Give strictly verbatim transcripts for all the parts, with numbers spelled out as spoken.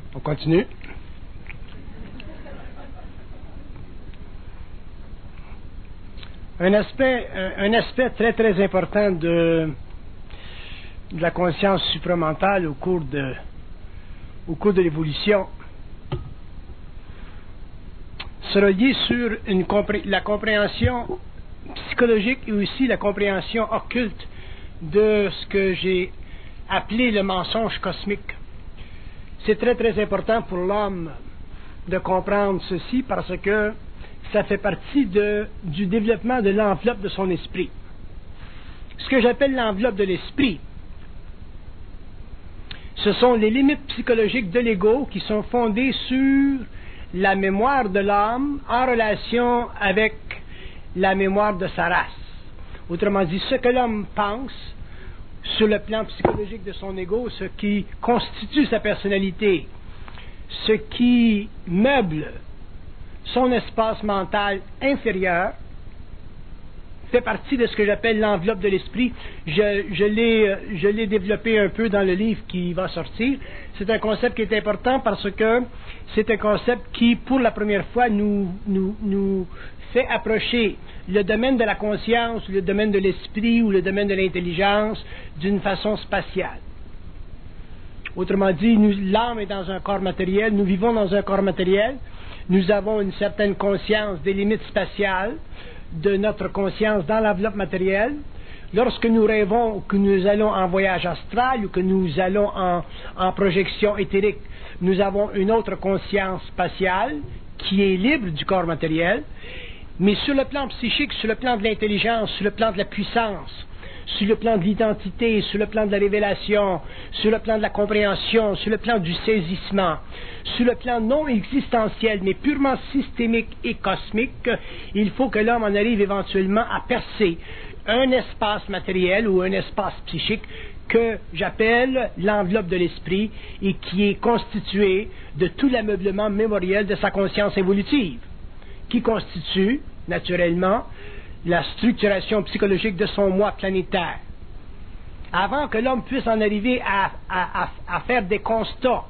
On continue. Un aspect, un aspect très très important de, de la conscience supramentale au cours de, au cours de l'évolution sera lié sur une compré- la compréhension psychologique et aussi la compréhension occulte de ce que j'ai appelé le mensonge cosmique. C'est très très important pour l'homme de comprendre ceci parce que ça fait partie de, du développement de l'enveloppe de son esprit. Ce que j'appelle l'enveloppe de l'esprit, ce sont les limites psychologiques de l'ego qui sont fondées sur la mémoire de l'âme en relation avec la mémoire de sa race. Autrement dit, ce que l'homme pense sur le plan psychologique de son ego, ce qui constitue sa personnalité, ce qui meuble son espace mental inférieur, fait partie de ce que j'appelle l'enveloppe de l'esprit. Je, je l'ai, je l'ai développé un peu dans le livre qui va sortir. C'est un concept qui est important parce que c'est un concept qui, pour la première fois, nous, nous, nous fait approcher le domaine de la conscience, le domaine de l'esprit ou le domaine de l'intelligence d'une façon spatiale. Autrement dit, nous, l'âme est dans un corps matériel, nous vivons dans un corps matériel, nous avons une certaine conscience des limites spatiales de notre conscience dans l'enveloppe matérielle. Lorsque nous rêvons que nous allons en voyage astral ou que nous allons en, en projection éthérique, nous avons une autre conscience spatiale qui est libre du corps matériel. Mais sur le plan psychique, sur le plan de l'intelligence, sur le plan de la puissance, sur le plan de l'identité, sur le plan de la révélation, sur le plan de la compréhension, sur le plan du saisissement, sur le plan non existentiel, mais purement systémique et cosmique, il faut que l'homme en arrive éventuellement à percer un espace matériel ou un espace psychique que j'appelle l'enveloppe de l'esprit et qui est constitué de tout l'ameublement mémoriel de sa conscience évolutive, qui constitue, naturellement, la structuration psychologique de son moi planétaire. Avant que l'homme puisse en arriver à, à, à, à faire des constats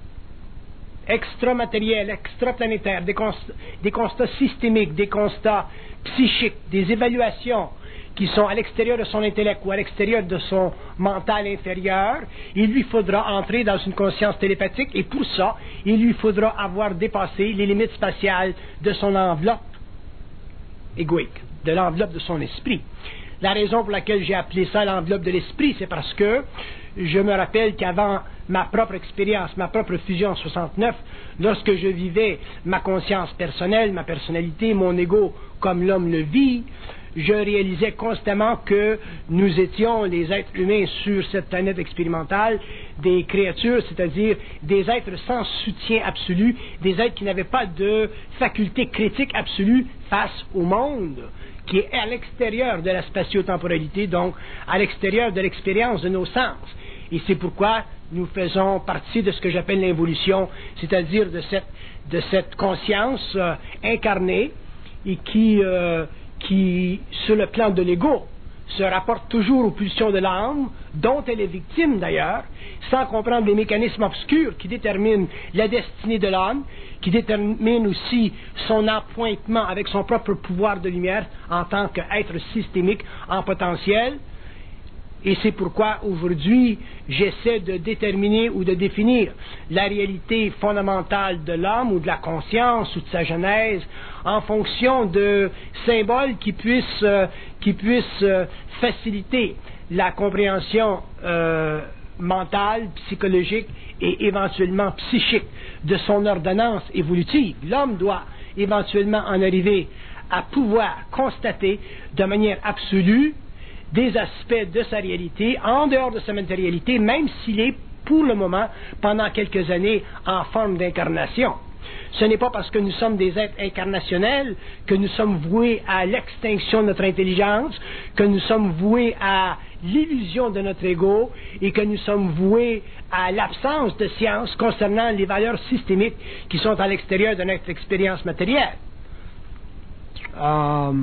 extramatériels, extraplanétaires, des constats, des constats systémiques, des constats psychiques, des évaluations qui sont à l'extérieur de son intellect ou à l'extérieur de son mental inférieur, il lui faudra entrer dans une conscience télépathique et pour ça, il lui faudra avoir dépassé les limites spatiales de son enveloppe égoïque, de l'enveloppe de son esprit. La raison pour laquelle j'ai appelé ça l'enveloppe de l'esprit, c'est parce que je me rappelle qu'avant ma propre expérience, ma propre fusion en soixante-neuf, lorsque je vivais ma conscience personnelle, ma personnalité, mon ego comme l'homme le vit, je réalisais constamment que nous étions, les êtres humains sur cette planète expérimentale, des créatures, c'est-à-dire des êtres sans soutien absolu, des êtres qui n'avaient pas de faculté critique absolue face au monde, qui est à l'extérieur de la spatio-temporalité, donc à l'extérieur de l'expérience de nos sens. Et c'est pourquoi nous faisons partie de ce que j'appelle l'évolution, c'est-à-dire de cette, de cette conscience euh, incarnée et qui... Euh, qui, sur le plan de l'ego, se rapporte toujours aux pulsions de l'âme, dont elle est victime d'ailleurs, sans comprendre les mécanismes obscurs qui déterminent la destinée de l'âme, qui déterminent aussi son appointement avec son propre pouvoir de lumière en tant qu'être systémique en potentiel. Et c'est pourquoi aujourd'hui, j'essaie de déterminer ou de définir la réalité fondamentale de l'homme ou de la conscience ou de sa genèse en fonction de symboles qui puissent, euh, qui puissent euh, faciliter la compréhension euh, mentale, psychologique et éventuellement psychique de son ordonnance évolutive. L'homme doit éventuellement en arriver à pouvoir constater de manière absolue des aspects de sa réalité, en dehors de sa matérialité, même s'il est, pour le moment, pendant quelques années, en forme d'incarnation. Ce n'est pas parce que nous sommes des êtres incarnationnels que nous sommes voués à l'extinction de notre intelligence, que nous sommes voués à l'illusion de notre ego et que nous sommes voués à l'absence de science concernant les valeurs systémiques qui sont à l'extérieur de notre expérience matérielle. Euh...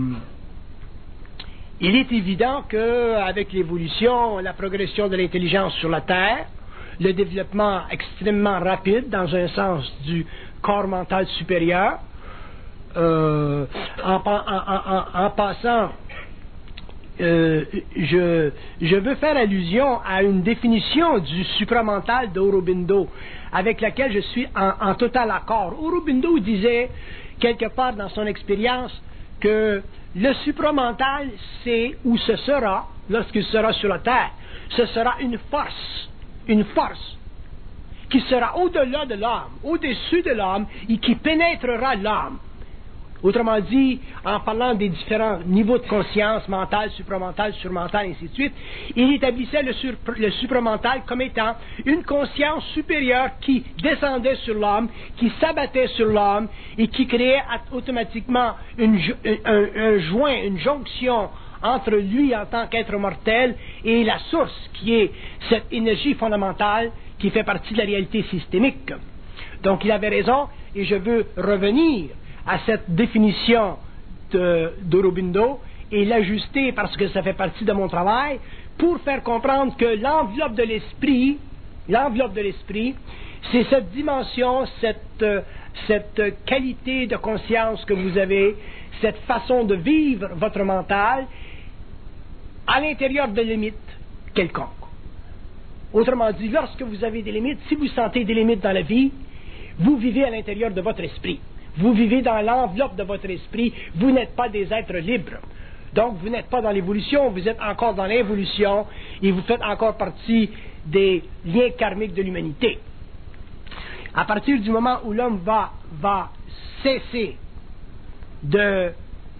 Il est évident qu'avec l'évolution, la progression de l'intelligence sur la Terre, le développement extrêmement rapide dans un sens du corps mental supérieur. Euh, en, en, en, en passant, euh, je, je veux faire allusion à une définition du supramental d'Aurobindo, avec laquelle je suis en, en total accord. Aurobindo disait, quelque part dans son expérience, que le supramental, c'est ou ce sera, lorsqu'il sera sur la terre, ce sera une force, une force qui sera au-delà de l'âme, au-dessus de l'âme, et qui pénétrera l'âme. Autrement dit, en parlant des différents niveaux de conscience, mentale, supramentale, surmentale, et ainsi de suite, il établissait le, sur, le supramental comme étant une conscience supérieure qui descendait sur l'âme, qui s'abattait sur l'âme, et qui créait automatiquement une, un, un joint, une jonction entre lui en tant qu'être mortel et la source, qui est cette énergie fondamentale qui fait partie de la réalité systémique. Donc il avait raison, et je veux revenir à cette définition de, d'Aurobindo et l'ajuster parce que ça fait partie de mon travail pour faire comprendre que l'enveloppe de l'esprit, l'enveloppe de l'esprit, c'est cette dimension, cette, cette qualité de conscience que vous avez, cette façon de vivre votre mental à l'intérieur de limites quelconques. Autrement dit, lorsque vous avez des limites, si vous sentez des limites dans la vie, vous vivez à l'intérieur de votre esprit. Vous vivez dans l'enveloppe de votre esprit, vous n'êtes pas des êtres libres. Donc, vous n'êtes pas dans l'évolution, vous êtes encore dans l'involution et vous faites encore partie des liens karmiques de l'humanité. À partir du moment où l'homme va, va cesser de,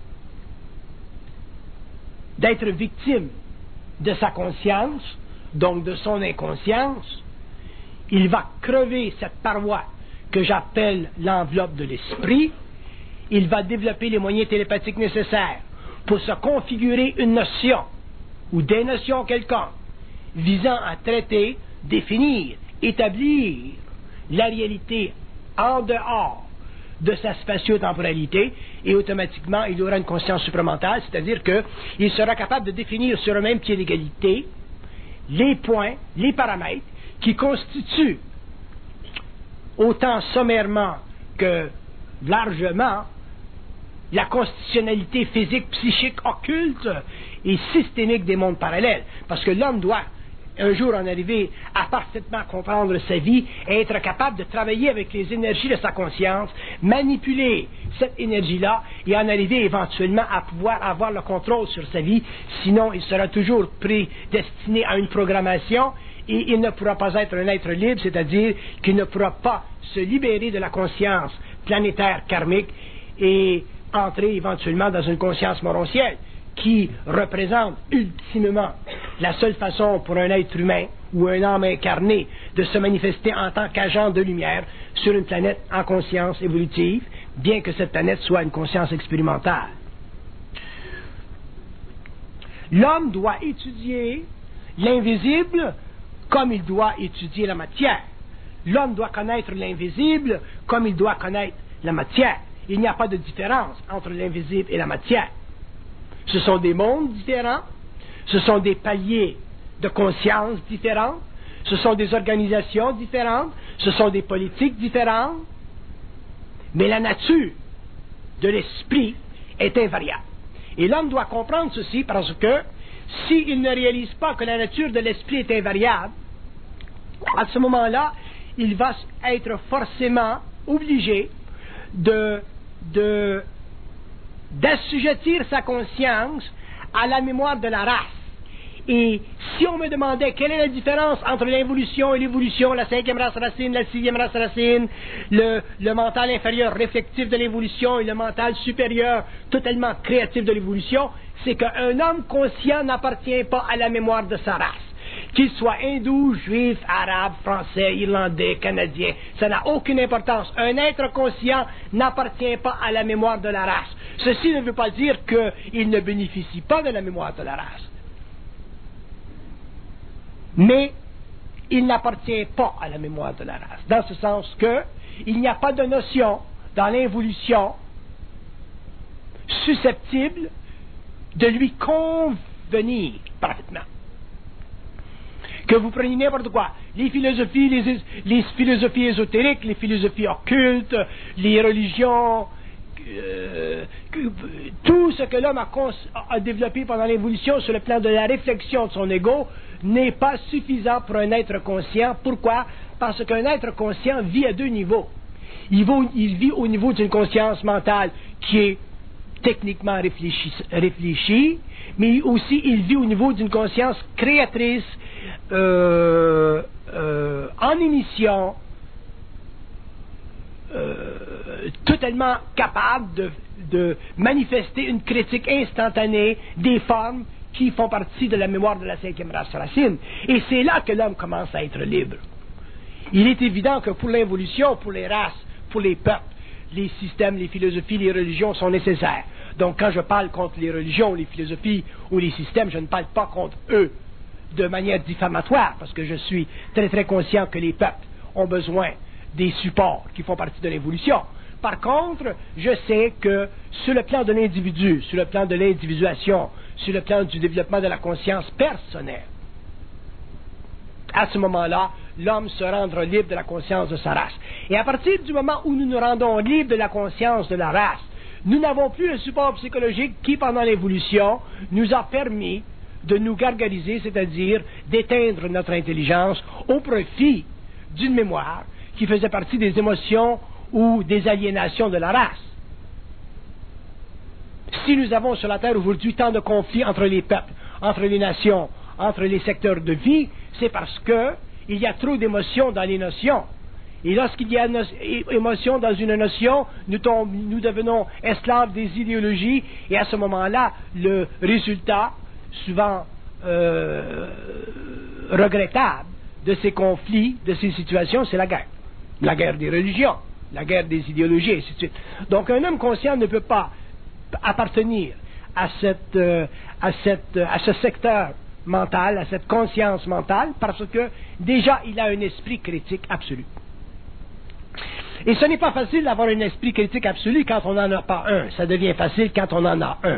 d'être victime de sa conscience, donc de son inconscience, il va crever cette paroi que j'appelle l'enveloppe de l'esprit. Il va développer les moyens télépathiques nécessaires pour se configurer une notion ou des notions quelconques visant à traiter, définir, établir la réalité en dehors de sa spatio-temporalité, et automatiquement il aura une conscience supramentale, c'est-à-dire qu'il sera capable de définir sur un même pied d'égalité les points, les paramètres qui constituent autant sommairement que largement la constitutionnalité physique, psychique, occulte et systémique des mondes parallèles. Parce que l'homme doit un jour en arriver à parfaitement comprendre sa vie et être capable de travailler avec les énergies de sa conscience, manipuler cette énergie-là et en arriver éventuellement à pouvoir avoir le contrôle sur sa vie. Sinon, il sera toujours prédestiné à une programmation et il ne pourra pas être un être libre, c'est-à-dire qu'il ne pourra pas se libérer de la conscience planétaire karmique et entrer éventuellement dans une conscience morontielle qui représente ultimement la seule façon pour un être humain ou un âme incarné de se manifester en tant qu'agent de lumière sur une planète en conscience évolutive, bien que cette planète soit une conscience expérimentale. L'homme doit étudier l'invisible comme il doit étudier la matière. L'homme doit connaître l'invisible comme il doit connaître la matière. Il n'y a pas de différence entre l'invisible et la matière. Ce sont des mondes différents, ce sont des paliers de conscience différents, ce sont des organisations différentes, ce sont des politiques différentes, mais la nature de l'esprit est invariable. Et l'homme doit comprendre ceci parce que s'il ne réalise pas que la nature de l'esprit est invariable, à ce moment-là, il va être forcément obligé de, de, d'assujettir sa conscience à la mémoire de la race. Et si on me demandait quelle est la différence entre l'involution et l'évolution, la cinquième race racine, la sixième race racine, le, le mental inférieur réflectif de l'évolution et le mental supérieur totalement créatif de l'évolution, c'est qu'un homme conscient n'appartient pas à la mémoire de sa race. Qu'il soit hindou, juif, arabe, français, irlandais, canadien, ça n'a aucune importance. Un être conscient n'appartient pas à la mémoire de la race. Ceci ne veut pas dire qu'il ne bénéficie pas de la mémoire de la race. Mais il n'appartient pas à la mémoire de la race, dans ce sens que il n'y a pas de notion dans l'involution susceptible de lui convenir parfaitement. Que vous preniez n'importe quoi, les philosophies, les, les philosophies ésotériques, les philosophies occultes, les religions, euh, que, tout ce que l'homme a, a développé pendant l'évolution sur le plan de la réflexion de son ego n'est pas suffisant pour un être conscient. Pourquoi? Parce qu'un être conscient vit à deux niveaux. Il, vaut, il vit au niveau d'une conscience mentale qui est techniquement réfléchie, réfléchie, mais aussi il vit au niveau d'une conscience créatrice, euh, euh, en émission, euh, totalement capable de, de manifester une critique instantanée des formes qui font partie de la mémoire de la cinquième race racine. Et c'est là que l'homme commence à être libre. Il est évident que pour l'évolution, pour les races, pour les peuples, les systèmes, les philosophies, les religions sont nécessaires. Donc quand je parle contre les religions, les philosophies ou les systèmes, je ne parle pas contre eux de manière diffamatoire, parce que je suis très très conscient que les peuples ont besoin des supports qui font partie de l'évolution. Par contre, je sais que sur le plan de l'individu, sur le plan de l'individuation, sur le plan du développement de la conscience personnelle, à ce moment-là, l'homme se rendra libre de la conscience de sa race. Et à partir du moment où nous nous rendons libres de la conscience de la race, nous n'avons plus le support psychologique qui, pendant l'évolution, nous a permis de nous gargariser, c'est-à-dire d'éteindre notre intelligence au profit d'une mémoire qui faisait partie des émotions ou des aliénations de la race. Si nous avons sur la Terre aujourd'hui tant de conflits entre les peuples, entre les nations, entre les secteurs de vie, c'est parce que il y a trop d'émotions dans les notions. Et lorsqu'il y a no émotion dans une notion, nous, tombe, nous devenons esclaves des idéologies, et à ce moment-là, le résultat, souvent euh, regrettable, de ces conflits, de ces situations, c'est la guerre. La guerre des religions, la guerre des idéologies, et ainsi de suite. Donc un homme conscient ne peut pas appartenir à, cette, euh, à, cette, à ce secteur mental, à cette conscience mentale, parce que déjà il a un esprit critique absolu. Et ce n'est pas facile d'avoir un esprit critique absolu quand on n'en a pas un. Ça devient facile quand on en a un.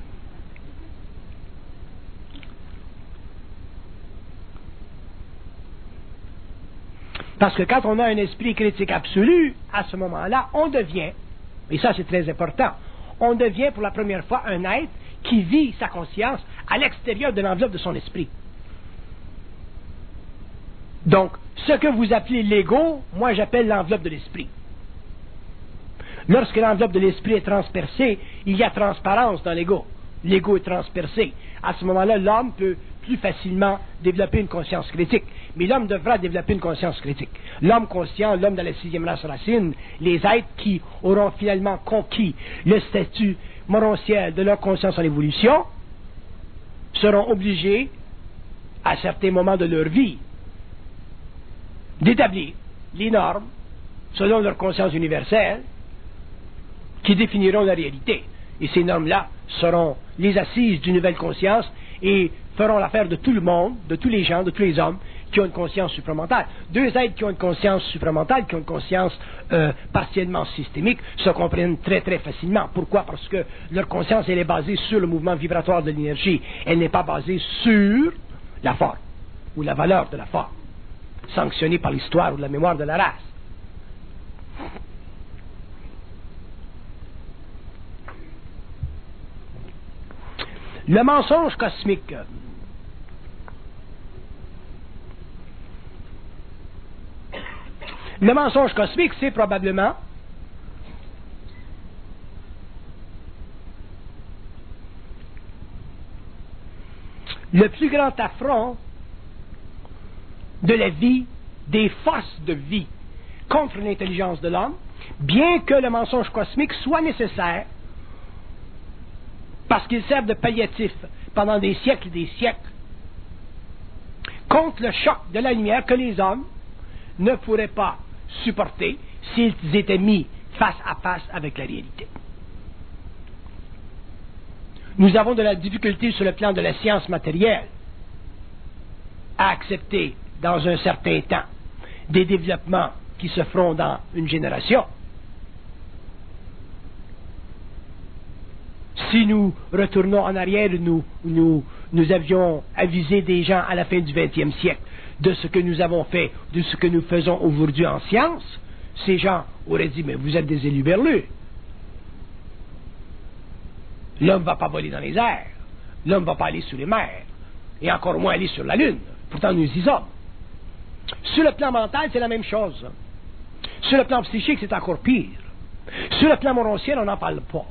Parce que quand on a un esprit critique absolu, à ce moment-là, on devient, et ça c'est très important, on devient pour la première fois un être qui vit sa conscience à l'extérieur de l'enveloppe de son esprit. Donc, ce que vous appelez l'ego, moi j'appelle l'enveloppe de l'esprit. Lorsque l'enveloppe de l'esprit est transpercée, il y a transparence dans l'ego. L'ego est transpercé. À ce moment-là, l'homme peut plus facilement développer une conscience critique. Mais l'homme devra développer une conscience critique. L'homme conscient, l'homme de la sixième race racine, les êtres qui auront finalement conquis le statut morontiel de leur conscience en évolution, seront obligés, à certains moments de leur vie, d'établir les normes, selon leur conscience universelle, qui définiront la réalité. Et ces normes-là seront les assises d'une nouvelle conscience et feront l'affaire de tout le monde, de tous les gens, de tous les hommes qui ont une conscience supramentale. Deux êtres qui ont une conscience supramentale, qui ont une conscience euh, partiellement systémique, se comprennent très très facilement. Pourquoi? Parce que leur conscience, elle est basée sur le mouvement vibratoire de l'énergie. Elle n'est pas basée sur la forme ou la valeur de la forme, sanctionnée par l'histoire ou la mémoire de la race. Le mensonge cosmique. Le mensonge cosmique, c'est probablement le plus grand affront de la vie, des forces de vie contre l'intelligence de l'homme, bien que le mensonge cosmique soit nécessaire parce qu'il sert de palliatif pendant des siècles et des siècles contre le choc de la lumière que les hommes ne pourraient pas supporter s'ils étaient mis face à face avec la réalité. Nous avons de la difficulté sur le plan de la science matérielle à accepter dans un certain temps des développements qui se feront dans une génération. Si nous retournons en arrière, nous, nous, nous avions avisé des gens à la fin du vingtième siècle de ce que nous avons fait, de ce que nous faisons aujourd'hui en science, ces gens auraient dit, mais vous êtes des éluberlus. L'homme ne va pas voler dans les airs. L'homme ne va pas aller sous les mers. Et encore moins aller sur la Lune. Pourtant, nous y sommes. Sur le plan mental, c'est la même chose. Sur le plan psychique, c'est encore pire. Sur le plan morontiel, on n'en parle pas.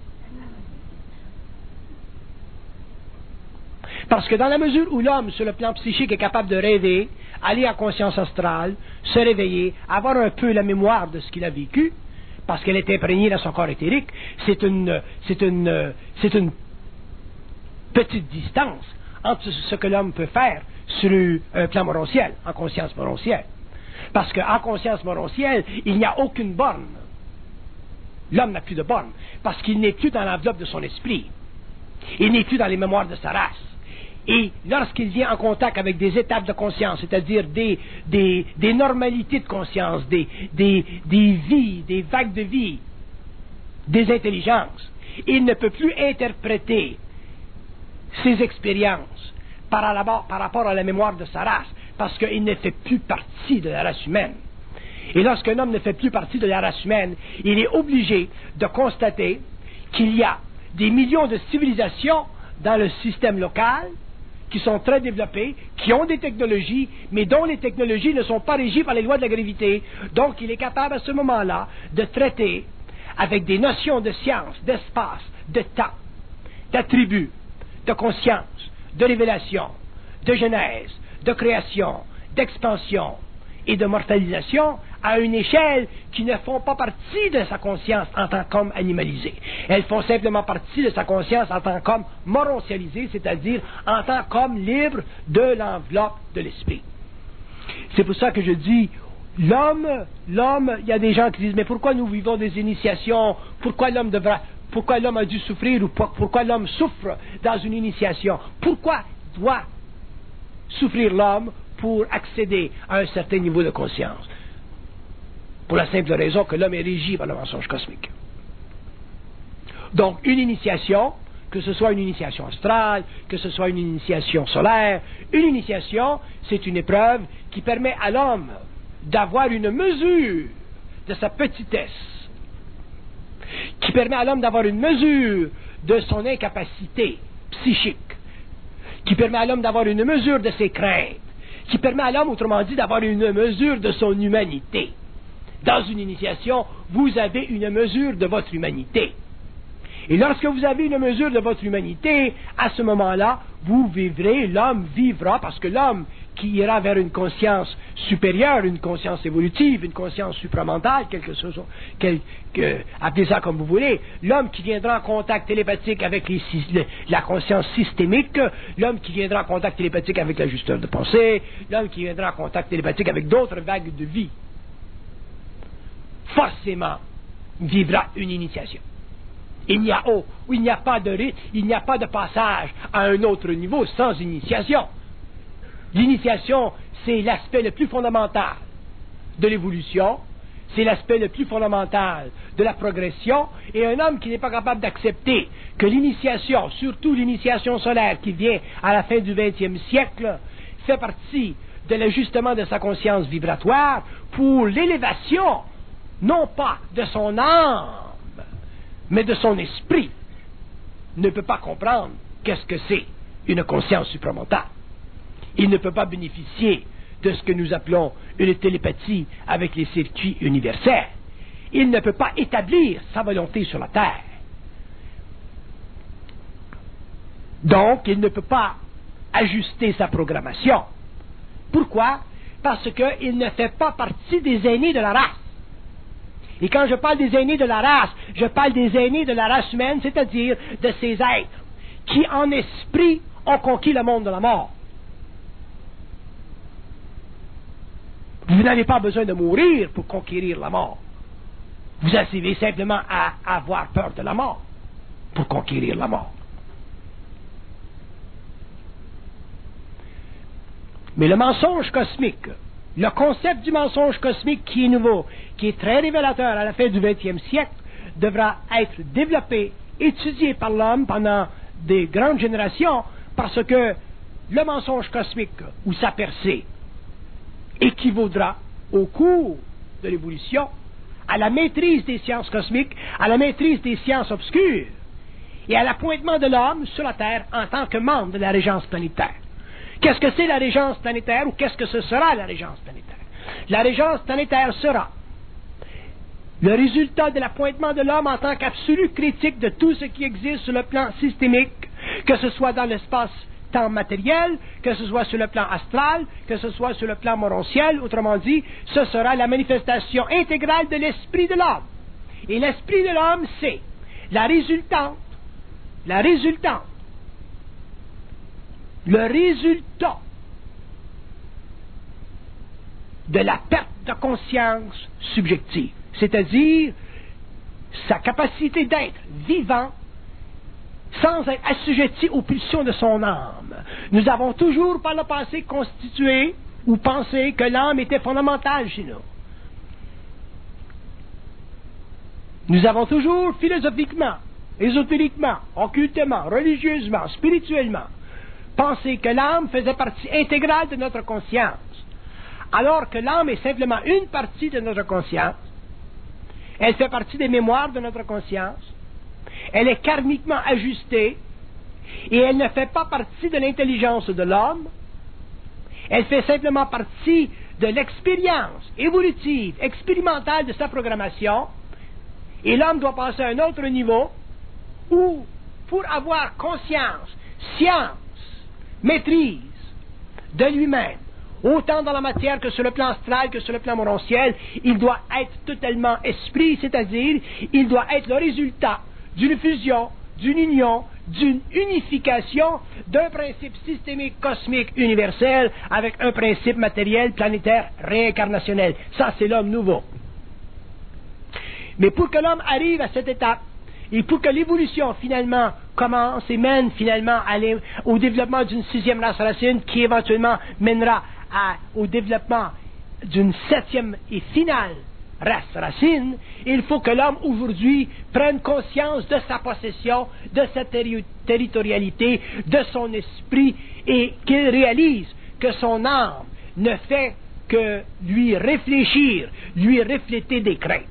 Parce que dans la mesure où l'homme, sur le plan psychique, est capable de rêver, aller en conscience astrale, se réveiller, avoir un peu la mémoire de ce qu'il a vécu, parce qu'elle est imprégnée dans son corps éthérique, c'est une, c'est une, c'est une petite distance entre ce que l'homme peut faire sur un plan morontiel, en conscience morontielle. Parce qu'en conscience morontielle, il n'y a aucune borne. L'homme n'a plus de borne, parce qu'il n'est plus dans l'enveloppe de son esprit. Il n'est plus dans les mémoires de sa race. Et lorsqu'il vient en contact avec des étapes de conscience, c'est-à-dire des, des, des normalités de conscience, des, des, des vies, des vagues de vie, des intelligences, il ne peut plus interpréter ses expériences par, la, par rapport à la mémoire de sa race, parce qu'il ne fait plus partie de la race humaine. Et lorsqu'un homme ne fait plus partie de la race humaine, il est obligé de constater qu'il y a des millions de civilisations dans le système local qui sont très développées, qui ont des technologies, mais dont les technologies ne sont pas régies par les lois de la gravité. Donc, il est capable à ce moment-là de traiter avec des notions de science, d'espace, de temps, d'attributs, de conscience, de révélation, de genèse, de création, d'expansion et de mortalisation à une échelle qui ne font pas partie de sa conscience en tant qu'homme animalisé. Elles font simplement partie de sa conscience en tant qu'homme morontialisé, c'est-à-dire en tant qu'homme libre de l'enveloppe de l'esprit. C'est pour ça que je dis, l'homme, l'homme, il y a des gens qui disent, mais pourquoi nous vivons des initiations? Pourquoi l'homme devra, pourquoi l'homme a dû souffrir ou pourquoi l'homme souffre dans une initiation? Pourquoi doit souffrir l'homme pour accéder à un certain niveau de conscience? Pour la simple raison que l'homme est régi par le mensonge cosmique. Donc, une initiation, que ce soit une initiation astrale, que ce soit une initiation solaire, une initiation, c'est une épreuve qui permet à l'homme d'avoir une mesure de sa petitesse, qui permet à l'homme d'avoir une mesure de son incapacité psychique, qui permet à l'homme d'avoir une mesure de ses craintes, qui permet à l'homme, autrement dit, d'avoir une mesure de son humanité. Dans une initiation, vous avez une mesure de votre humanité. Et lorsque vous avez une mesure de votre humanité, à ce moment-là, vous vivrez, l'homme vivra, parce que l'homme qui ira vers une conscience supérieure, une conscience évolutive, une conscience supramentale, quelque chose, quel, que, appelez ça comme vous voulez, l'homme qui viendra en contact télépathique avec les, la conscience systémique, l'homme qui viendra en contact télépathique avec l'ajusteur de pensée, l'homme qui viendra en contact télépathique avec d'autres vagues de vie, forcément vivra une initiation. Il n'y a oh, il n'y a pas de il n'y a pas de passage à un autre niveau sans initiation. L'initiation, c'est l'aspect le plus fondamental de l'évolution, c'est l'aspect le plus fondamental de la progression, et un homme qui n'est pas capable d'accepter que l'initiation, surtout l'initiation solaire qui vient à la fin du vingtième siècle, fait partie de l'ajustement de sa conscience vibratoire pour l'élévation non pas de son âme, mais de son esprit, ne peut pas comprendre qu'est-ce que c'est une conscience supramentale. Il ne peut pas bénéficier de ce que nous appelons une télépathie avec les circuits universels. Il ne peut pas établir sa volonté sur la Terre. Donc, il ne peut pas ajuster sa programmation. Pourquoi? Parce qu'il ne fait pas partie des aînés de la race. Et quand je parle des aînés de la race, je parle des aînés de la race humaine, c'est-à-dire de ces êtres qui, en esprit, ont conquis le monde de la mort. Vous n'avez pas besoin de mourir pour conquérir la mort. Vous avez simplement à avoir peur de la mort pour conquérir la mort. Mais le mensonge cosmique, le concept du mensonge cosmique qui est nouveau, qui est très révélateur à la fin du vingtième siècle, devra être développé, étudié par l'homme pendant des grandes générations, parce que le mensonge cosmique, ou sa percée, équivaudra au cours de l'évolution à la maîtrise des sciences cosmiques, à la maîtrise des sciences obscures et à l'appointement de l'homme sur la Terre en tant que membre de la régence planétaire. Qu'est-ce que c'est la régence planétaire ou qu'est-ce que ce sera la régence planétaire? La régence planétaire sera le résultat de l'appointement de l'homme en tant qu'absolu critique de tout ce qui existe sur le plan systémique, que ce soit dans l'espace-temps matériel, que ce soit sur le plan astral, que ce soit sur le plan morontiel. Autrement dit, ce sera la manifestation intégrale de l'esprit de l'homme. Et l'esprit de l'homme, c'est la résultante, la résultante, le résultat de la perte de conscience subjective, c'est-à-dire sa capacité d'être vivant sans être assujetti aux pulsions de son âme. Nous avons toujours par le passé constitué ou pensé que l'âme était fondamentale chez nous. Nous avons toujours philosophiquement, ésotériquement, occultement, religieusement, spirituellement, pensé que l'âme faisait partie intégrale de notre conscience, alors que l'âme est simplement une partie de notre conscience. Elle fait partie des mémoires de notre conscience. Elle est karmiquement ajustée et elle ne fait pas partie de l'intelligence de l'homme. Elle fait simplement partie de l'expérience évolutive, expérimentale de sa programmation. Et l'homme doit passer à un autre niveau où, pour avoir conscience, science, maîtrise de lui-même, autant dans la matière que sur le plan astral que sur le plan morontiel, il doit être totalement esprit, c'est-à-dire il doit être le résultat d'une fusion, d'une union, d'une unification d'un principe systémique, cosmique, universel avec un principe matériel, planétaire, réincarnationnel. Ça, c'est l'homme nouveau. Mais pour que l'homme arrive à cette étape, et pour que l'évolution finalement commence et mène finalement à au développement d'une sixième race racine qui éventuellement mènera à, au développement d'une septième et finale race racine, il faut que l'homme aujourd'hui prenne conscience de sa possession, de sa terri- territorialité, de son esprit et qu'il réalise que son âme ne fait que lui réfléchir, lui refléter des craintes.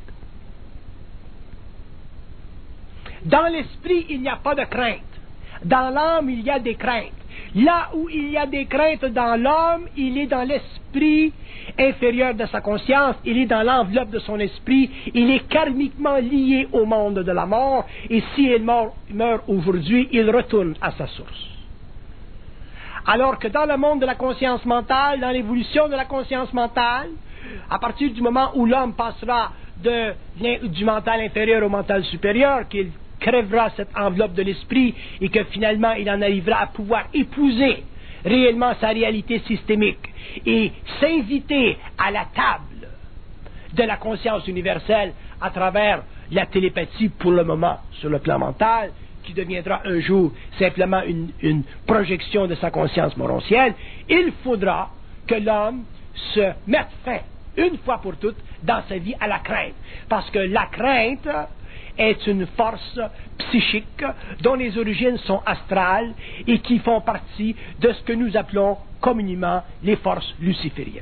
Dans l'esprit, il n'y a pas de crainte. Dans l'âme, il y a des craintes. Là où il y a des craintes dans l'homme, il est dans l'esprit inférieur de sa conscience, il est dans l'enveloppe de son esprit, il est karmiquement lié au monde de la mort, et si il meurt, meurt aujourd'hui, il retourne à sa source. Alors que dans le monde de la conscience mentale, dans l'évolution de la conscience mentale, à partir du moment où l'homme passera de, du mental inférieur au mental supérieur, qu'il crèvera cette enveloppe de l'esprit et que finalement il en arrivera à pouvoir épouser réellement sa réalité systémique et s'inviter à la table de la conscience universelle à travers la télépathie pour le moment sur le plan mental, qui deviendra un jour simplement une, une projection de sa conscience morontielle, il faudra que l'homme se mette fin une fois pour toutes dans sa vie à la crainte, parce que la crainte est une force psychique dont les origines sont astrales et qui font partie de ce que nous appelons communément les forces lucifériennes.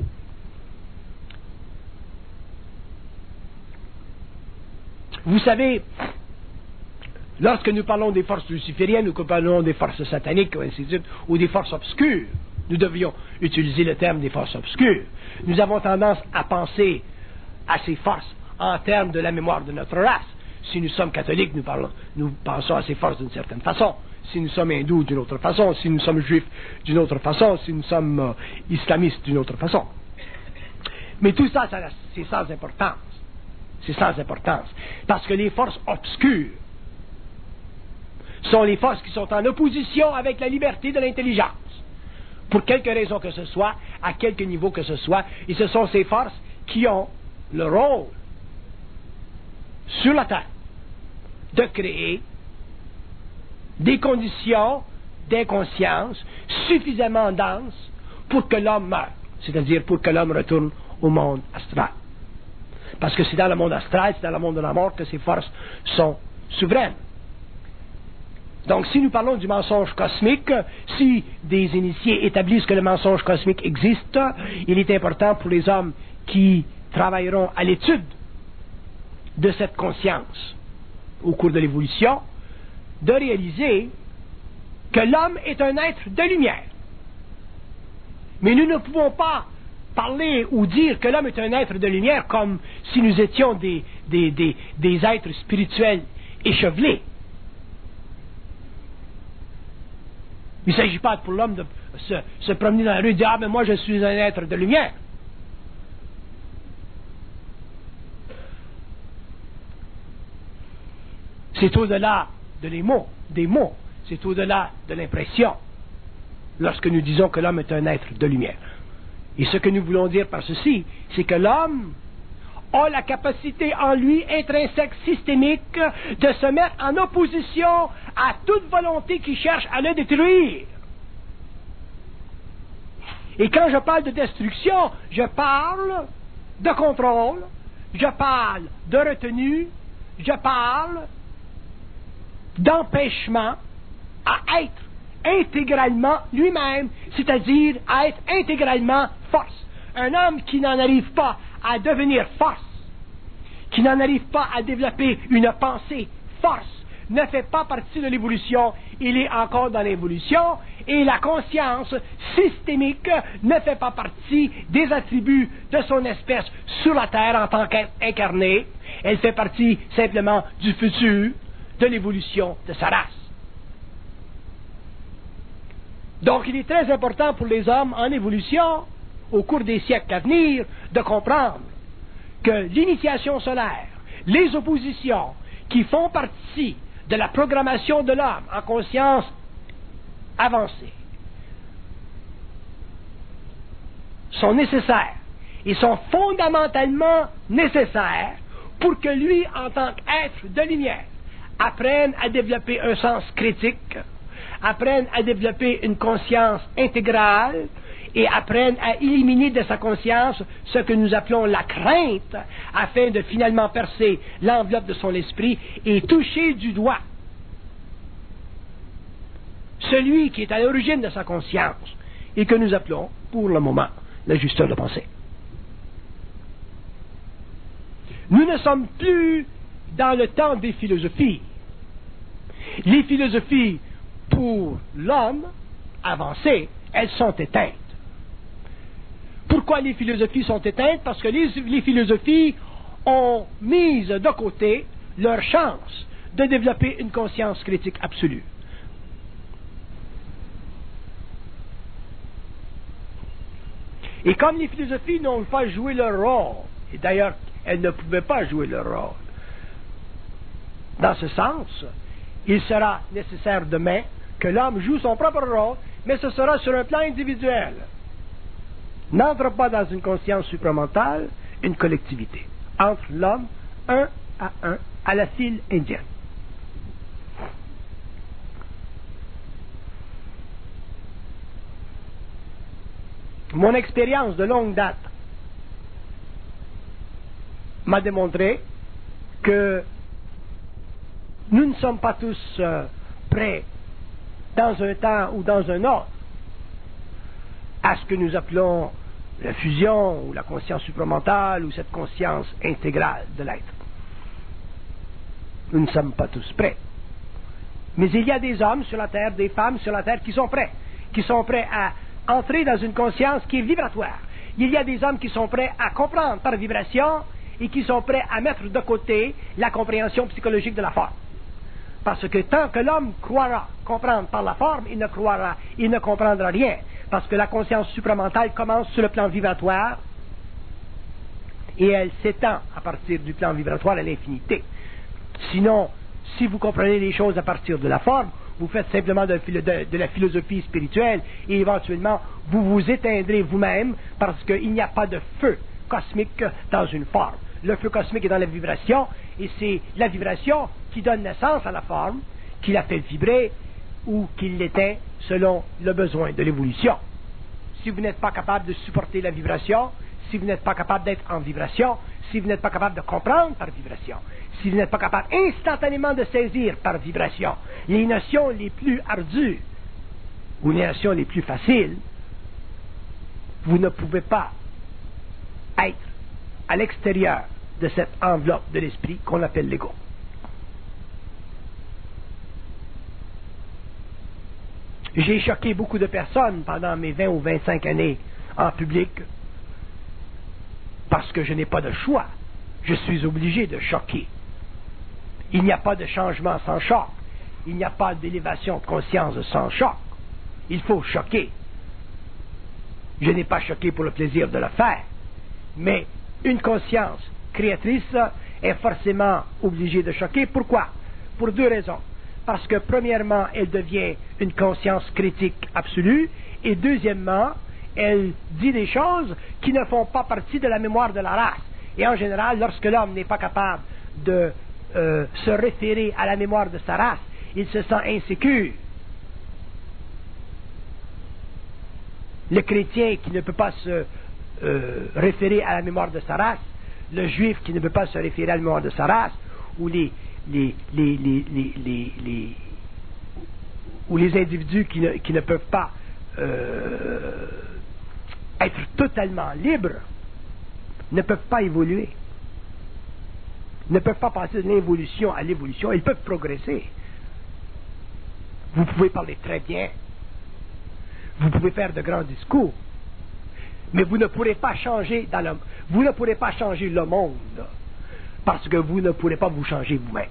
Vous savez, lorsque nous parlons des forces lucifériennes ou que nous parlons des forces sataniques ou ainsi de suite, ou des forces obscures, nous devrions utiliser le terme des forces obscures. Nous avons tendance à penser à ces forces en termes de la mémoire de notre race. Si nous sommes catholiques, nous, parlons, nous pensons à ces forces d'une certaine façon. Si nous sommes hindous, d'une autre façon. Si nous sommes juifs, d'une autre façon. Si nous sommes euh, islamistes, d'une autre façon. Mais tout ça, ça c'est sans importance. C'est sans importance. Parce que les forces obscures sont les forces qui sont en opposition avec la liberté de l'intelligence. Pour quelque raison que ce soit, à quelque niveau que ce soit, et ce sont ces forces qui ont le rôle sur la Terre de créer des conditions d'inconscience suffisamment denses pour que l'homme meure, c'est-à-dire pour que l'homme retourne au monde astral. Parce que c'est dans le monde astral, c'est dans le monde de la mort que ces forces sont souveraines. Donc, si nous parlons du mensonge cosmique, si des initiés établissent que le mensonge cosmique existe, il est important pour les hommes qui travailleront à l'étude de cette conscience au cours de l'évolution, de réaliser que l'homme est un être de lumière. Mais nous ne pouvons pas parler ou dire que l'homme est un être de lumière comme si nous étions des, des, des, des êtres spirituels échevelés. Il ne s'agit pas pour l'homme de se, se promener dans la rue et dire « Ah, mais moi je suis un être de lumière ». C'est au-delà de les mots, des mots, c'est au-delà de l'impression lorsque nous disons que l'homme est un être de lumière. Et ce que nous voulons dire par ceci, c'est que l'homme a la capacité en lui intrinsèque systémique de se mettre en opposition à toute volonté qui cherche à le détruire. Et quand je parle de destruction, je parle de contrôle, je parle de retenue, je parle d'empêchement à être intégralement lui-même, c'est-à-dire à être intégralement force. Un homme qui n'en arrive pas à devenir force, qui n'en arrive pas à développer une pensée force, ne fait pas partie de l'évolution, il est encore dans l'évolution, et la conscience systémique ne fait pas partie des attributs de son espèce sur la Terre en tant qu'être incarné, elle fait partie simplement du futur, de l'évolution de sa race. Donc il est très important pour les hommes en évolution, au cours des siècles à venir, de comprendre que l'initiation solaire, les oppositions qui font partie de la programmation de l'homme en conscience avancée sont nécessaires et sont fondamentalement nécessaires pour que lui, en tant qu'être de lumière, apprenne à développer un sens critique, apprenne à développer une conscience intégrale et apprenne à éliminer de sa conscience ce que nous appelons la crainte, afin de finalement percer l'enveloppe de son esprit et toucher du doigt celui qui est à l'origine de sa conscience et que nous appelons, pour le moment, l'ajusteur de pensée. Nous ne sommes plus dans le temps des philosophies. Les philosophies, pour l'homme avancé, elles sont éteintes. Pourquoi les philosophies sont éteintes? Parce que les, les philosophies ont mis de côté leur chance de développer une conscience critique absolue. Et comme les philosophies n'ont pas joué leur rôle, et d'ailleurs elles ne pouvaient pas jouer leur rôle, dans ce sens, il sera nécessaire demain que l'homme joue son propre rôle, mais ce sera sur un plan individuel. N'entre pas dans une conscience supramentale, une collectivité, entre l'homme, un à un, à la file indienne. Mon expérience de longue date m'a démontré que nous ne sommes pas tous euh, prêts, dans un temps ou dans un autre, à ce que nous appelons la fusion ou la conscience supramentale ou cette conscience intégrale de l'être. Nous ne sommes pas tous prêts. Mais il y a des hommes sur la terre, des femmes sur la terre qui sont prêts, qui sont prêts à entrer dans une conscience qui est vibratoire. Il y a des hommes qui sont prêts à comprendre par vibration et qui sont prêts à mettre de côté la compréhension psychologique de la forme. Parce que tant que l'homme croira comprendre par la forme, il ne croira, il ne comprendra rien. Parce que la conscience supramentale commence sur le plan vibratoire et elle s'étend à partir du plan vibratoire à l'infinité. Sinon, si vous comprenez les choses à partir de la forme, vous faites simplement de, de, de la philosophie spirituelle et éventuellement vous vous éteindrez vous-même parce qu'il n'y a pas de feu cosmique dans une forme. Le feu cosmique est dans la vibration et c'est la vibration qui donne naissance à la forme, qui la fait vibrer ou qui l'éteint selon le besoin de l'évolution. Si vous n'êtes pas capable de supporter la vibration, si vous n'êtes pas capable d'être en vibration, si vous n'êtes pas capable de comprendre par vibration, si vous n'êtes pas capable instantanément de saisir par vibration les notions les plus ardues ou les notions les plus faciles, vous ne pouvez pas être à l'extérieur de cette enveloppe de l'esprit qu'on appelle l'ego. J'ai choqué beaucoup de personnes pendant mes vingt ou vingt-cinq années en public parce que je n'ai pas de choix. Je suis obligé de choquer. Il n'y a pas de changement sans choc. Il n'y a pas d'élévation de conscience sans choc. Il faut choquer. Je n'ai pas choqué pour le plaisir de le faire, mais une conscience créatrice est forcément obligée de choquer. Pourquoi? Pour deux raisons. Parce que, premièrement, elle devient une conscience critique absolue, et deuxièmement, elle dit des choses qui ne font pas partie de la mémoire de la race. Et en général, lorsque l'homme n'est pas capable de euh, se référer à la mémoire de sa race, il se sent insécure. Le chrétien qui ne peut pas se euh, référer à la mémoire de sa race, le juif qui ne peut pas se référer à la mémoire de sa race, ou les Les, les, les, les, les, les, ou les individus qui ne, qui ne peuvent pas euh, être totalement libres, ne peuvent pas évoluer, ne peuvent pas passer de l'involution à l'évolution. Ils peuvent progresser. Vous pouvez parler très bien, vous pouvez faire de grands discours, mais vous ne pourrez pas changer dans le, vous ne pourrez pas changer le monde. Parce que vous ne pourrez pas vous changer vous-même.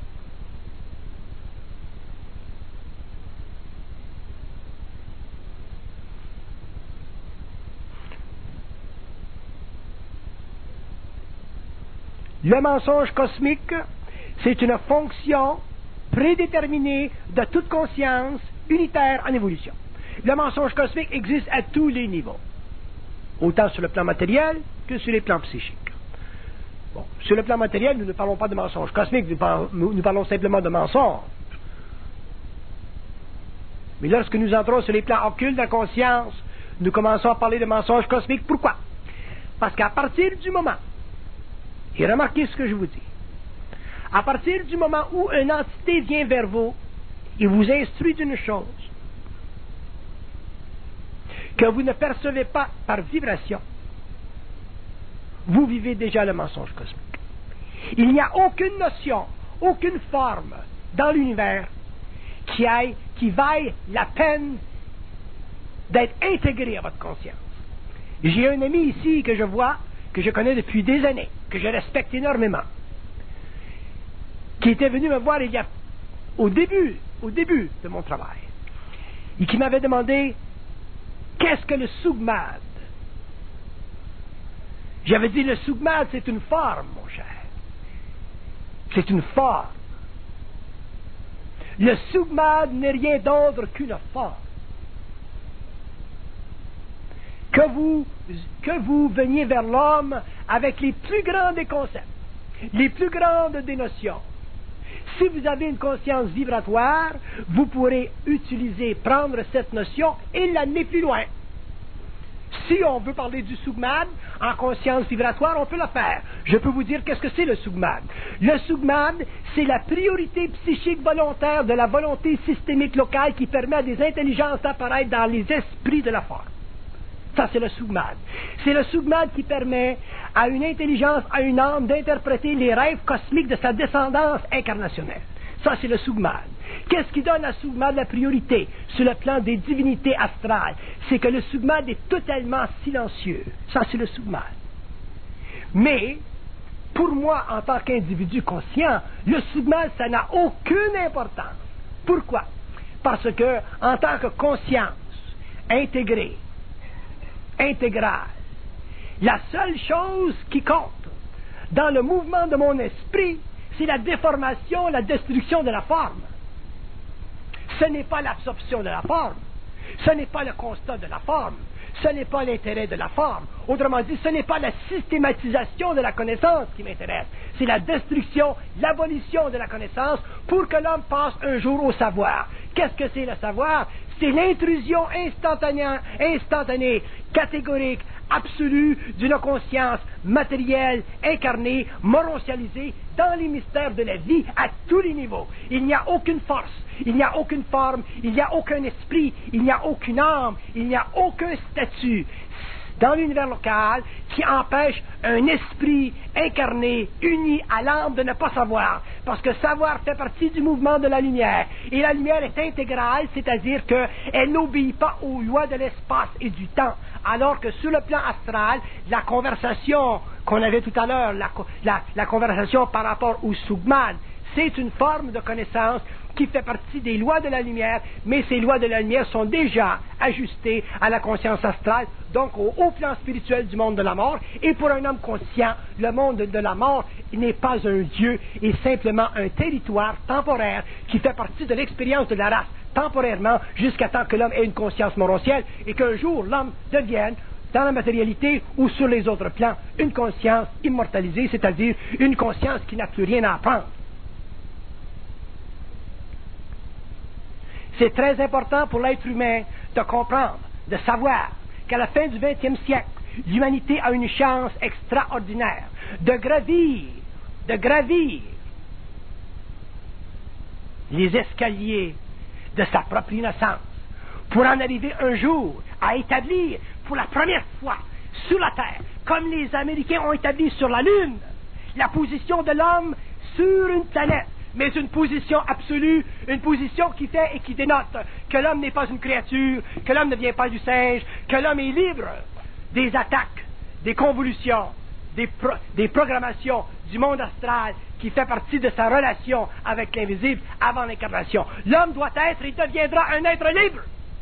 Le mensonge cosmique, c'est une fonction prédéterminée de toute conscience unitaire en évolution. Le mensonge cosmique existe à tous les niveaux, autant sur le plan matériel que sur les plans psychiques. Bon, sur le plan matériel, nous ne parlons pas de mensonges cosmiques, nous parlons, nous parlons simplement de mensonges. Mais lorsque nous entrons sur les plans occultes de la conscience, nous commençons à parler de mensonges cosmiques. Pourquoi? Parce qu'à partir du moment, et remarquez ce que je vous dis, à partir du moment où une entité vient vers vous et vous instruit d'une chose que vous ne percevez pas par vibration, vous vivez déjà le mensonge cosmique. Il n'y a aucune notion, aucune forme dans l'univers qui aille, qui vaille la peine d'être intégrée à votre conscience. J'ai un ami ici que je vois, que je connais depuis des années, que je respecte énormément, qui était venu me voir il y a, au début, au début de mon travail, et qui m'avait demandé qu'est-ce que le Sougmad. J'avais dit, le Sougmad, c'est une forme, mon cher. C'est une forme. Le Sougmad n'est rien d'autre qu'une forme. Que vous, que vous veniez vers l'homme avec les plus grands des concepts, les plus grandes des notions. Si vous avez une conscience vibratoire, vous pourrez utiliser, prendre cette notion et l'amener plus loin. Si on veut parler du Sougmad en conscience vibratoire, on peut le faire. Je peux vous dire qu'est-ce que c'est le Sougmad. Le Sougmad, c'est la priorité psychique volontaire de la volonté systémique locale qui permet à des intelligences d'apparaître dans les esprits de la forme. Ça, c'est le Sougmad. C'est le Sougmad qui permet à une intelligence, à une âme, d'interpréter les rêves cosmiques de sa descendance incarnationnelle. Ça, c'est le Sougmad. Qu'est-ce qui donne à Sougmad la priorité sur le plan des divinités astrales? C'est que le Sougmad est totalement silencieux. Ça, c'est le Sougmad. Mais, pour moi, en tant qu'individu conscient, le Sougmad, ça n'a aucune importance. Pourquoi? Parce que, en tant que conscience intégrée, intégrale, la seule chose qui compte dans le mouvement de mon esprit, c'est la déformation, la destruction de la forme. Ce n'est pas l'absorption de la forme. Ce n'est pas le constat de la forme. Ce n'est pas l'intérêt de la forme. Autrement dit, ce n'est pas la systématisation de la connaissance qui m'intéresse. C'est la destruction, l'abolition de la connaissance pour que l'homme passe un jour au savoir. Qu'est-ce que c'est le savoir? C'est l'intrusion instantanée, instantanée, catégorique, absolue d'une conscience matérielle, incarnée, morocialisée dans les mystères de la vie à tous les niveaux. Il n'y a aucune force, il n'y a aucune forme, il n'y a aucun esprit, il n'y a aucune âme, il n'y a aucun statut dans l'univers local qui empêche un esprit incarné, uni à l'âme de ne pas savoir. Parce que savoir fait partie du mouvement de la lumière. Et la lumière est intégrale, c'est-à-dire qu'elle n'obéit pas aux lois de l'espace et du temps. Alors que sur le plan astral, la conversation qu'on avait tout à l'heure, la, la, la conversation par rapport au Sougman, c'est une forme de connaissance qui fait partie des lois de la lumière, mais ces lois de la lumière sont déjà ajustées à la conscience astrale, donc au haut plan spirituel du monde de la mort. Et pour un homme conscient, le monde de la mort n'est pas un Dieu, est simplement un territoire temporaire qui fait partie de l'expérience de la race, temporairement, jusqu'à temps que l'homme ait une conscience morocielle et qu'un jour l'homme devienne, dans la matérialité ou sur les autres plans, une conscience immortalisée, c'est-à-dire une conscience qui n'a plus rien à apprendre. C'est très important pour l'être humain de comprendre, de savoir qu'à la fin du vingtième siècle, l'humanité a une chance extraordinaire de gravir, de gravir les escaliers de sa propre innocence pour en arriver un jour à établir pour la première fois sur la Terre, comme les Américains ont établi sur la Lune, la position de l'homme sur une planète. Mais une position absolue, une position qui fait et qui dénote que l'homme n'est pas une créature, que l'homme ne vient pas du singe, que l'homme est libre des attaques, des convolutions, des, pro, des programmations du monde astral qui fait partie de sa relation avec l'invisible avant l'incarnation. L'homme doit être et deviendra un être libre.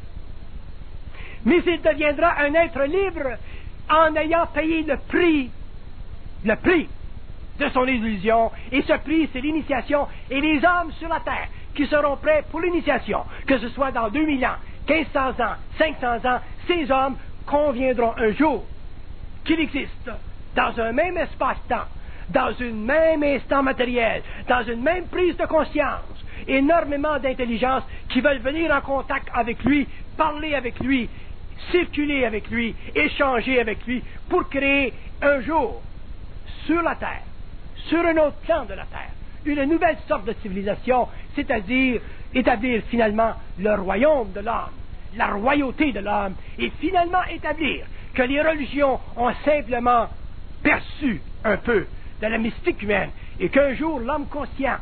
Mais il deviendra un être libre en ayant payé le prix, le prix de son illusion, et ce prix, c'est l'initiation, et les hommes sur la terre qui seront prêts pour l'initiation, que ce soit dans deux mille ans, quinze cents ans, cinq cents ans, ces hommes conviendront un jour qu'il existe, dans un même espace-temps, dans un même instant matériel, dans une même prise de conscience, énormément d'intelligence qui veulent venir en contact avec lui, parler avec lui, circuler avec lui, échanger avec lui, pour créer un jour, sur la terre, sur un autre plan de la Terre, une nouvelle sorte de civilisation, c'est-à-dire établir finalement le royaume de l'homme, la royauté de l'homme, et finalement établir que les religions ont simplement perçu un peu de la mystique humaine, et qu'un jour l'homme conscient,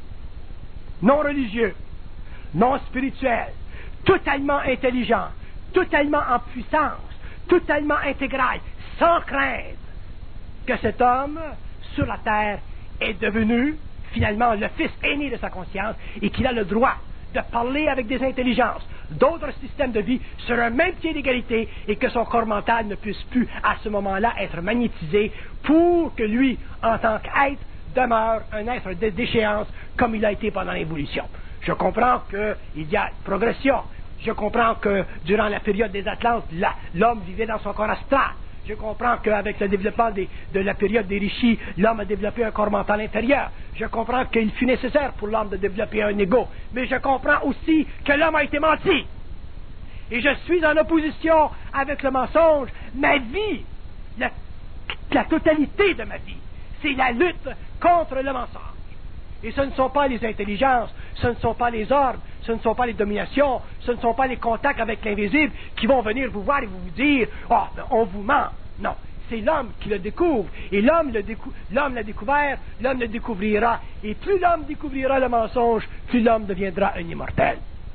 non religieux, non spirituel, totalement intelligent, totalement en puissance, totalement intégral, sans crainte, que cet homme sur la terre est devenu finalement le fils aîné de sa conscience et qu'il a le droit de parler avec des intelligences, d'autres systèmes de vie sur un même pied d'égalité et que son corps mental ne puisse plus à ce moment-là être magnétisé pour que lui, en tant qu'être, demeure un être de déchéance comme il a été pendant l'évolution. Je comprends qu'il y a progression. Je comprends que durant la période des Atlantes, la, l'homme vivait dans son corps astral. Je comprends qu'avec le développement des, de la période des Rishis, l'homme a développé un corps mental intérieur. Je comprends qu'il fut nécessaire pour l'homme de développer un ego. Mais je comprends aussi que l'homme a été menti. Et je suis en opposition avec le mensonge. Ma vie, la, la totalité de ma vie, c'est la lutte contre le mensonge. Et ce ne sont pas les intelligences, ce ne sont pas les ordres, ce ne sont pas les dominations, ce ne sont pas les contacts avec l'invisible qui vont venir vous voir et vous dire « Oh, on vous ment ». Non, c'est l'homme qui le découvre. Et l'homme, le décou- l'homme l'a découvert, l'homme le découvrira. Et plus l'homme découvrira le mensonge, plus l'homme deviendra un immortel.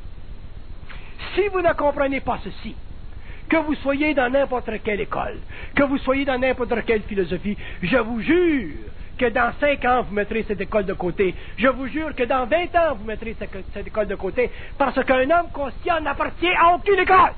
Si vous ne comprenez pas ceci, que vous soyez dans n'importe quelle école, que vous soyez dans n'importe quelle philosophie, je vous jure que dans cinq ans, vous mettrez cette école de côté. Je vous jure que dans vingt ans, vous mettrez cette, cette école de côté, parce qu'un homme conscient n'appartient à aucune école.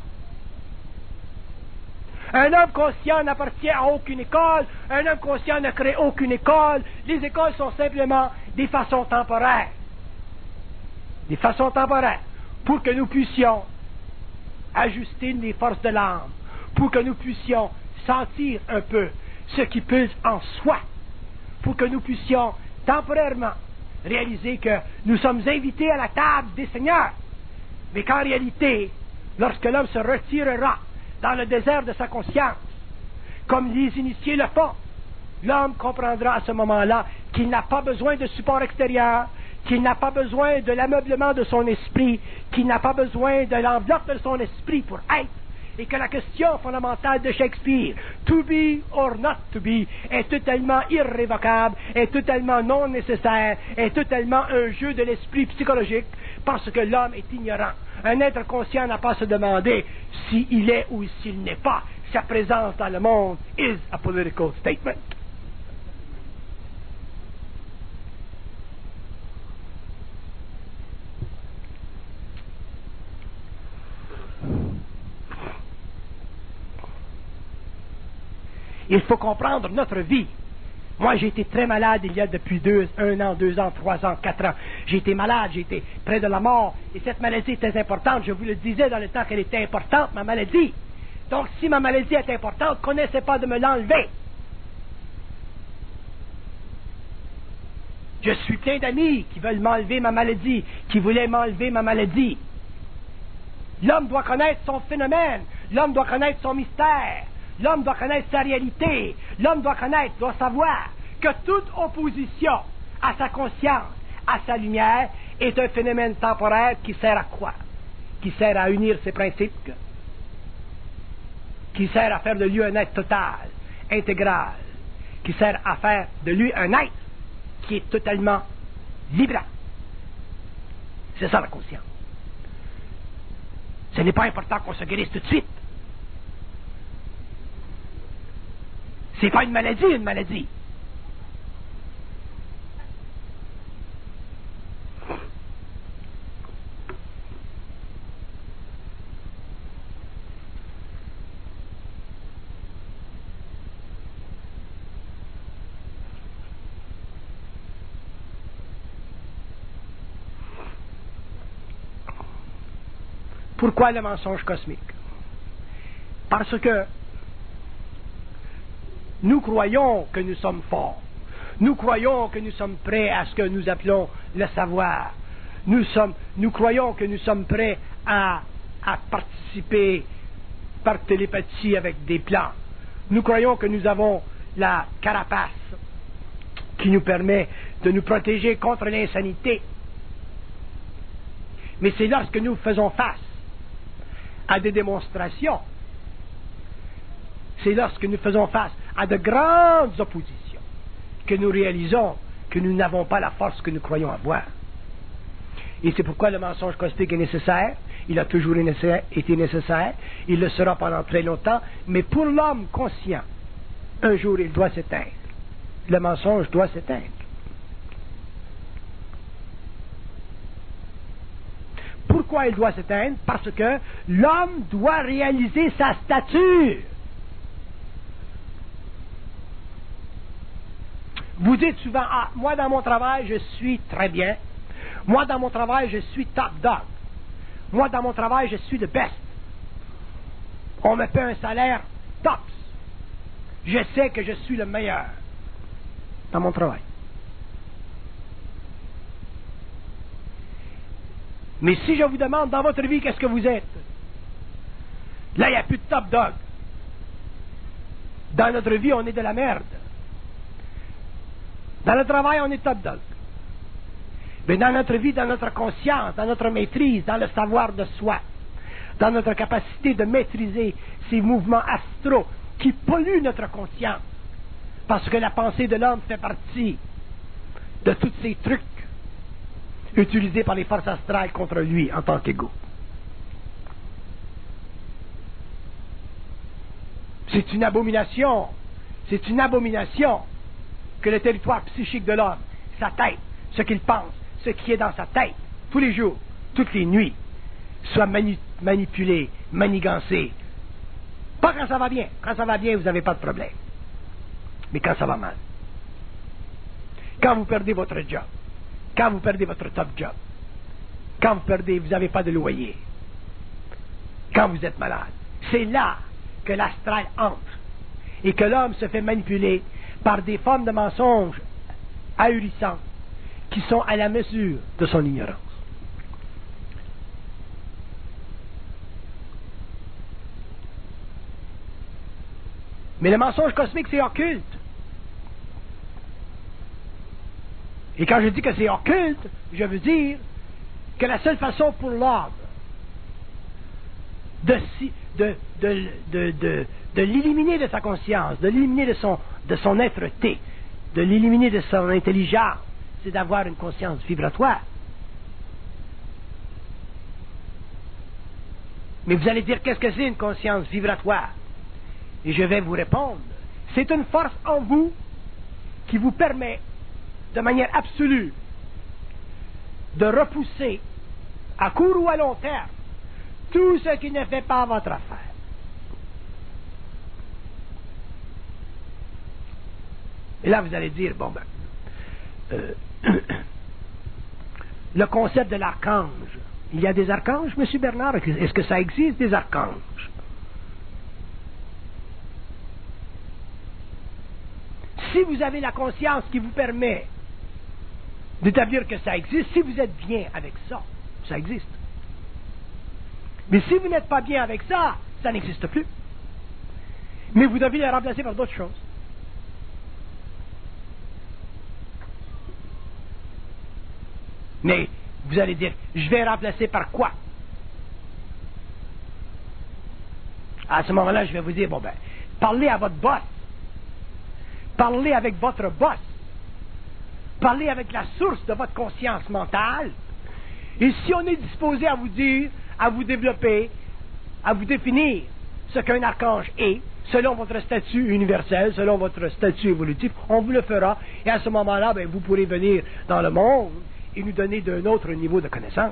Un homme conscient n'appartient à aucune école, un homme conscient ne crée aucune école. Les écoles sont simplement des façons temporaires. Des façons temporaires, pour que nous puissions ajuster les forces de l'âme, pour que nous puissions sentir un peu ce qui pulse en soi, pour que nous puissions temporairement réaliser que nous sommes invités à la table des seigneurs, mais qu'en réalité, lorsque l'homme se retirera dans le désert de sa conscience, comme les initiés le font. L'homme comprendra à ce moment-là qu'il n'a pas besoin de support extérieur, qu'il n'a pas besoin de l'ameublement de son esprit, qu'il n'a pas besoin de l'enveloppe de son esprit pour être, et que la question fondamentale de Shakespeare, to be or not to be, est totalement irrévocable, est totalement non nécessaire, est totalement un jeu de l'esprit psychologique, parce que l'homme est ignorant. Un être conscient n'a pas à se demander s'il est ou s'il n'est pas. Sa présence dans le monde is a political statement. Il faut comprendre notre vie. Moi, j'ai été très malade il y a depuis deux, un an, deux ans, trois ans, quatre ans. J'ai été malade, j'ai été près de la mort. Et cette maladie est très importante. Je vous le disais dans le temps qu'elle était importante, ma maladie. Donc, si ma maladie est importante, connaissez pas de me l'enlever. Je suis plein d'amis qui veulent m'enlever ma maladie, qui voulaient m'enlever ma maladie. L'homme doit connaître son phénomène. L'homme doit connaître son mystère. L'homme doit connaître sa réalité. L'homme doit connaître, doit savoir que toute opposition à sa conscience, à sa lumière, est un phénomène temporaire qui sert à quoi? Qui sert à unir ses principes, qui sert à faire de lui un être total, intégral, qui sert à faire de lui un être qui est totalement libre. C'est ça la conscience. Ce n'est pas important qu'on se guérisse tout de suite. C'est pas une maladie, une maladie. Pourquoi le mensonge cosmique? Parce que nous croyons que nous sommes forts. Nous croyons que nous sommes prêts à ce que nous appelons le savoir. Nous, sommes, nous croyons que nous sommes prêts à, à participer par télépathie avec des plans. Nous croyons que nous avons la carapace qui nous permet de nous protéger contre l'insanité. Mais c'est lorsque nous faisons face à des démonstrations, c'est lorsque nous faisons face à de grandes oppositions que nous réalisons que nous n'avons pas la force que nous croyons avoir. Et c'est pourquoi le mensonge cosmique est nécessaire. Il a toujours été nécessaire. Il le sera pendant très longtemps. Mais pour l'homme conscient, un jour il doit s'éteindre. Le mensonge doit s'éteindre. Pourquoi il doit s'éteindre? Parce que l'homme doit réaliser sa stature. Vous dites souvent, ah, moi dans mon travail, je suis très bien. Moi dans mon travail, je suis top dog. Moi dans mon travail, je suis le best. On me paie un salaire tops. Je sais que je suis le meilleur dans mon travail. Mais si je vous demande dans votre vie qu'est-ce que vous êtes, là il n'y a plus de top dog. Dans notre vie, on est de la merde. Dans le travail, on est top dog. Mais dans notre vie, dans notre conscience, dans notre maîtrise, dans le savoir de soi, dans notre capacité de maîtriser ces mouvements astraux qui polluent notre conscience, parce que la pensée de l'homme fait partie de tous ces trucs utilisés par les forces astrales contre lui en tant qu'égo. C'est une abomination. C'est une abomination que le territoire psychique de l'homme, sa tête, ce qu'il pense, ce qui est dans sa tête, tous les jours, toutes les nuits, soit mani- manipulé, manigancé. Pas quand ça va bien. Quand ça va bien, vous n'avez pas de problème. Mais quand ça va mal. Quand vous perdez votre job, quand vous perdez votre top job, quand vous perdez, vous n'avez pas de loyer, quand vous êtes malade, c'est là que l'astral entre et que l'homme se fait manipuler par des formes de mensonges ahurissantes qui sont à la mesure de son ignorance. Mais le mensonge cosmique, c'est occulte. Et quand je dis que c'est occulte, je veux dire que la seule façon pour l'homme de, de, de, de, de, de l'éliminer de sa conscience, de l'éliminer de son, de son être-té, de l'éliminer de son intelligence, c'est d'avoir une conscience vibratoire. Mais vous allez dire, qu'est-ce que c'est une conscience vibratoire? Et je vais vous répondre, c'est une force en vous qui vous permet, de manière absolue, de repousser, à court ou à long terme, tout ce qui ne fait pas votre affaire. Et là, vous allez dire, bon ben, euh, le concept de l'archange, il y a des archanges, M. Bernard? Est-ce que ça existe, des archanges? Si vous avez la conscience qui vous permet d'établir que ça existe, si vous êtes bien avec ça, ça existe. Mais si vous n'êtes pas bien avec ça, ça n'existe plus. Mais vous devez le remplacer par d'autres choses. Mais vous allez dire, je vais remplacer par quoi? À ce moment-là, je vais vous dire, bon ben, parlez à votre boss. Parlez avec votre boss. Parlez avec la source de votre conscience mentale. Et si on est disposé à vous dire, à vous développer, à vous définir ce qu'un archange est, selon votre statut universel, selon votre statut évolutif, on vous le fera. Et à ce moment-là, ben, vous pourrez venir dans le monde et nous donner d'un autre niveau de connaissance.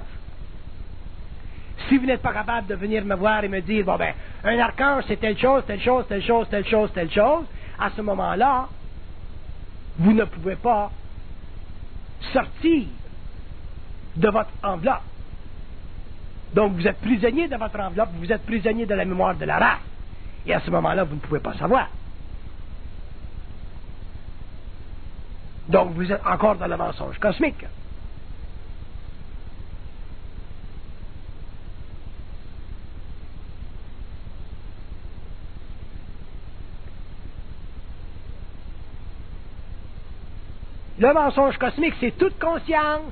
Si vous n'êtes pas capable de venir me voir et me dire, bon ben, un archange c'est telle chose, telle chose, telle chose, telle chose, telle chose, à ce moment-là, vous ne pouvez pas sortir de votre enveloppe. Donc vous êtes prisonnier de votre enveloppe, vous êtes prisonnier de la mémoire de la race. Et à ce moment-là, vous ne pouvez pas savoir. Donc vous êtes encore dans le mensonge cosmique. Le mensonge cosmique, c'est toute conscience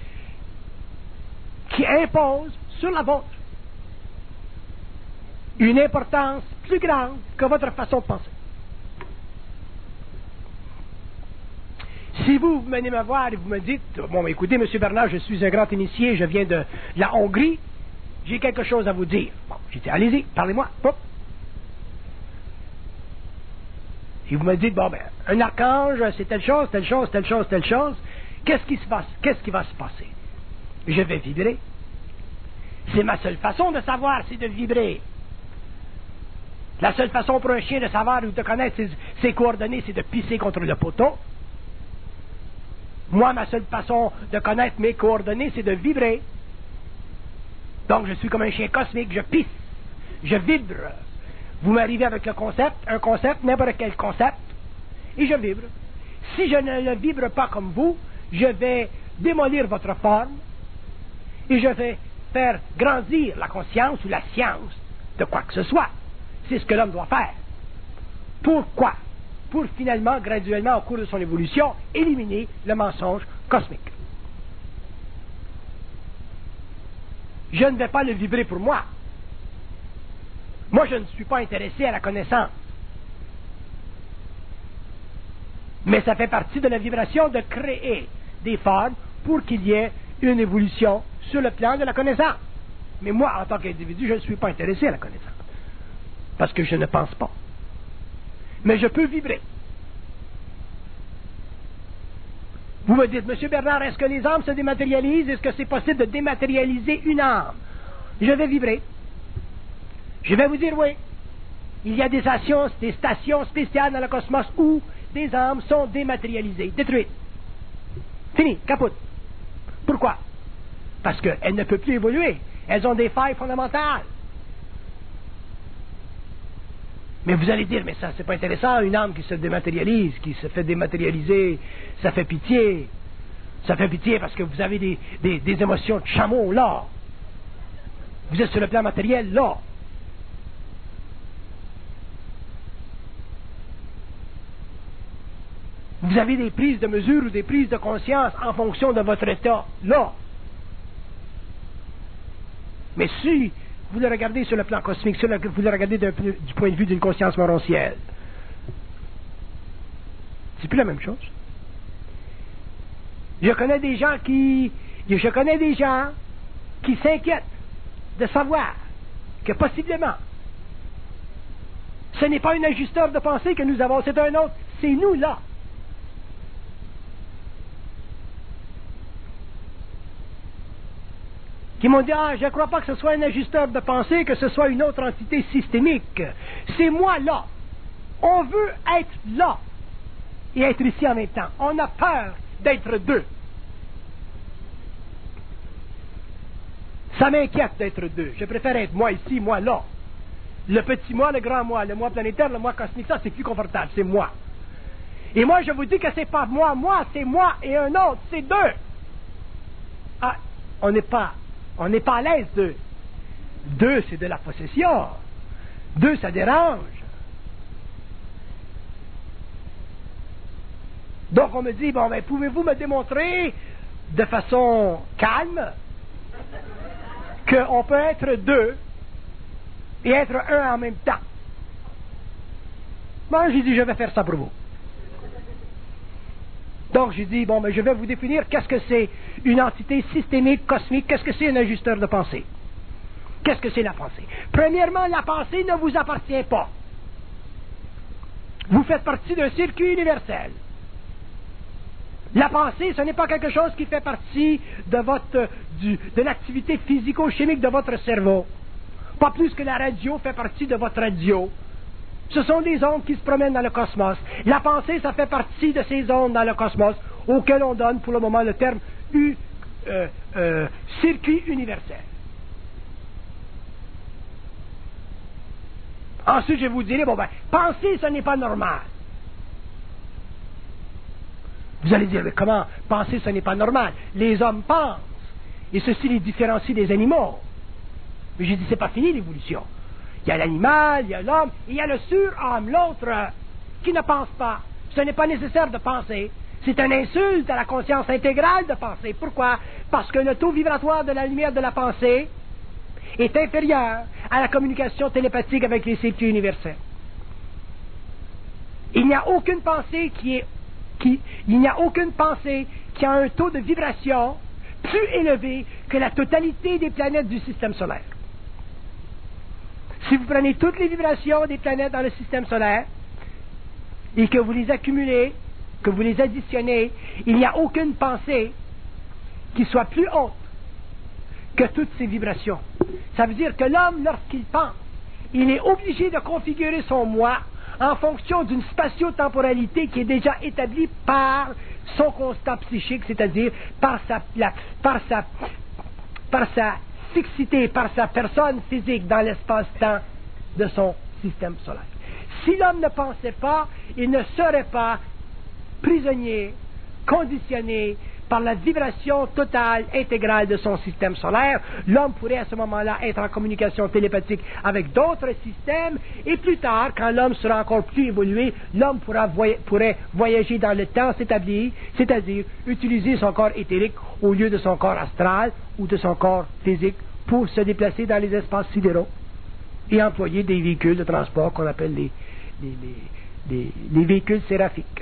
qui impose sur la vôtre une importance plus grande que votre façon de penser. Si vous venez me voir et vous me dites, bon, écoutez, M. Bernard, je suis un grand initié, je viens de la Hongrie, j'ai quelque chose à vous dire. Bon, j'ai dit, allez-y, parlez-moi. Hop. Et vous me dites, bon, ben, un archange, c'est telle chose, telle chose, telle chose, telle chose. Qu'est-ce qui se passe? Qu'est-ce qui va se passer? Je vais vibrer. C'est ma seule façon de savoir, c'est de vibrer. La seule façon pour un chien de savoir ou de connaître ses, ses coordonnées, c'est de pisser contre le poteau. Moi, ma seule façon de connaître mes coordonnées, c'est de vibrer. Donc, je suis comme un chien cosmique, je pisse, je vibre. Vous m'arrivez avec le concept, un concept, n'importe quel concept, et je vibre. Si je ne le vibre pas comme vous, je vais démolir votre forme, et je vais faire grandir la conscience ou la science de quoi que ce soit. C'est ce que l'homme doit faire. Pourquoi? Pour finalement, graduellement, au cours de son évolution, éliminer le mensonge cosmique. Je ne vais pas le vibrer pour moi. Moi, je ne suis pas intéressé à la connaissance. Mais ça fait partie de la vibration de créer des formes pour qu'il y ait une évolution sur le plan de la connaissance. Mais moi, en tant qu'individu, je ne suis pas intéressé à la connaissance. Parce que je ne pense pas. Mais je peux vibrer. Vous me dites, M. Bernard, est-ce que les âmes se dématérialisent? Est-ce que c'est possible de dématérialiser une âme? Je vais vibrer. Je vais vous dire oui. Il y a des stations, des stations spéciales dans le cosmos où des âmes sont dématérialisées, détruites. Fini, capote. Pourquoi? Parce qu'elles ne peuvent plus évoluer. Elles ont des failles fondamentales. Mais vous allez dire, mais ça, c'est pas intéressant, une âme qui se dématérialise, qui se fait dématérialiser, ça fait pitié. Ça fait pitié parce que vous avez des, des, des émotions de chameau, là. Vous êtes sur le plan matériel, là. Vous avez des prises de mesure ou des prises de conscience en fonction de votre état, là. Mais si vous le regardez sur le plan cosmique, si vous le regardez du point de vue d'une conscience morontielle, c'est plus la même chose. Je connais des gens qui, je connais des gens qui s'inquiètent de savoir que possiblement, ce n'est pas un ajusteur de pensée que nous avons, c'est un autre, c'est nous là. Qui m'ont dit, ah, je ne crois pas que ce soit un ajusteur de pensée, que ce soit une autre entité systémique. C'est moi là. On veut être là et être ici en même temps. On a peur d'être deux. Ça m'inquiète d'être deux. Je préfère être moi ici, moi là. Le petit moi, le grand moi, le moi planétaire, le moi cosmique, ça c'est plus confortable, c'est moi. Et moi je vous dis que c'est pas moi, moi, c'est moi et un autre, c'est deux. Ah, on n'est pas, on n'est pas à l'aise deux. Deux, c'est de la possession. Deux, ça dérange. Donc on me dit, bon ben pouvez-vous me démontrer de façon calme qu'on peut être deux et être un en même temps. Moi, j'ai dit, je vais faire ça pour vous. Donc, j'ai dit, bon, mais je vais vous définir qu'est-ce que c'est une entité systémique, cosmique, qu'est-ce que c'est un ajusteur de pensée. Qu'est-ce que c'est la pensée? Premièrement, la pensée ne vous appartient pas. Vous faites partie d'un circuit universel. La pensée, ce n'est pas quelque chose qui fait partie de votre, du, de l'activité physico-chimique de votre cerveau. Pas plus que la radio fait partie de votre radio. Ce sont des ondes qui se promènent dans le cosmos. La pensée, ça fait partie de ces ondes dans le cosmos, auxquelles on donne pour le moment le terme U, euh, euh, circuit universel. Ensuite, je vous dirai, bon ben, penser, ce n'est pas normal. Vous allez dire, mais comment penser, ce n'est pas normal? Les hommes pensent, et ceci les différencie des animaux. Mais j'ai dit, c'est pas fini l'évolution. Il y a l'animal, il y a l'homme, et il y a le surhomme, l'autre, euh, qui ne pense pas. Ce n'est pas nécessaire de penser. C'est une insulte à la conscience intégrale de penser. Pourquoi? Parce que le taux vibratoire de la lumière de la pensée est inférieur à la communication télépathique avec les circuits universels. Il n'y a aucune pensée qui est, qui, il n'y a aucune pensée qui a un taux de vibration plus élevé que la totalité des planètes du système solaire. Si vous prenez toutes les vibrations des planètes dans le système solaire et que vous les accumulez, que vous les additionnez, il n'y a aucune pensée qui soit plus haute que toutes ces vibrations. Ça veut dire que l'homme, lorsqu'il pense, il est obligé de configurer son moi en fonction d'une spatio-temporalité qui est déjà établie par son constat psychique, c'est-à-dire par sa, la, par sa, par sa fixité, par sa personne physique dans l'espace-temps de son système solaire. Si l'homme ne pensait pas, il ne serait pas prisonnier, conditionné par la vibration totale, intégrale de son système solaire. L'homme pourrait à ce moment-là être en communication télépathique avec d'autres systèmes, et plus tard, quand l'homme sera encore plus évolué, l'homme pourra voy- pourrait voyager dans le temps s'établir, c'est-à-dire utiliser son corps éthérique au lieu de son corps astral ou de son corps physique pour se déplacer dans les espaces sidéraux et employer des véhicules de transport qu'on appelle les, les, les, les, les véhicules séraphiques.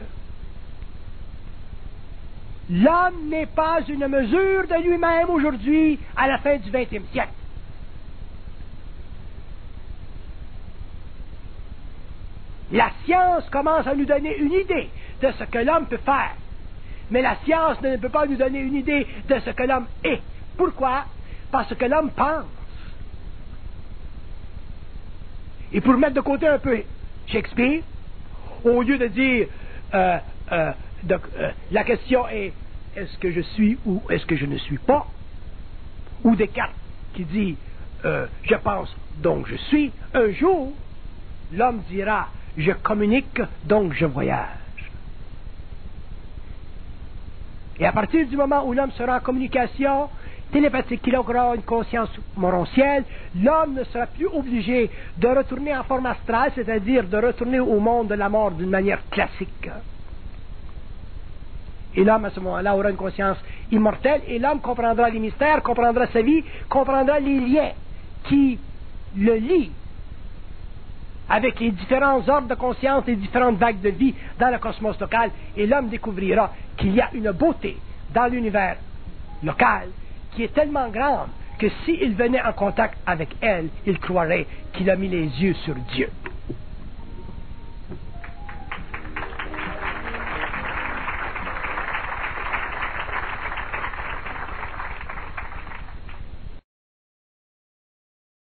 L'homme n'est pas une mesure de lui-même aujourd'hui à la fin du vingtième siècle. La science commence à nous donner une idée de ce que l'homme peut faire, mais la science ne peut pas nous donner une idée de ce que l'homme est. Pourquoi? Parce que l'homme pense. Et pour mettre de côté un peu Shakespeare, au lieu de dire euh, euh, de, euh, la question est est-ce que je suis ou est-ce que je ne suis pas, ou Descartes qui dit euh, je pense donc je suis, un jour l'homme dira je communique donc je voyage. Et à partir du moment où l'homme sera en communication télépathique, qu'il aura une conscience morontielle, l'homme ne sera plus obligé de retourner en forme astrale, c'est-à-dire de retourner au monde de la mort d'une manière classique. Et l'homme, à ce moment-là, aura une conscience immortelle, et l'homme comprendra les mystères, comprendra sa vie, comprendra les liens qui le lient avec les différents ordres de conscience, les différentes vagues de vie dans le cosmos local, et l'homme découvrira qu'il y a une beauté dans l'univers local qui est tellement grande que s'il venait en contact avec elle, il croirait qu'il a mis les yeux sur Dieu.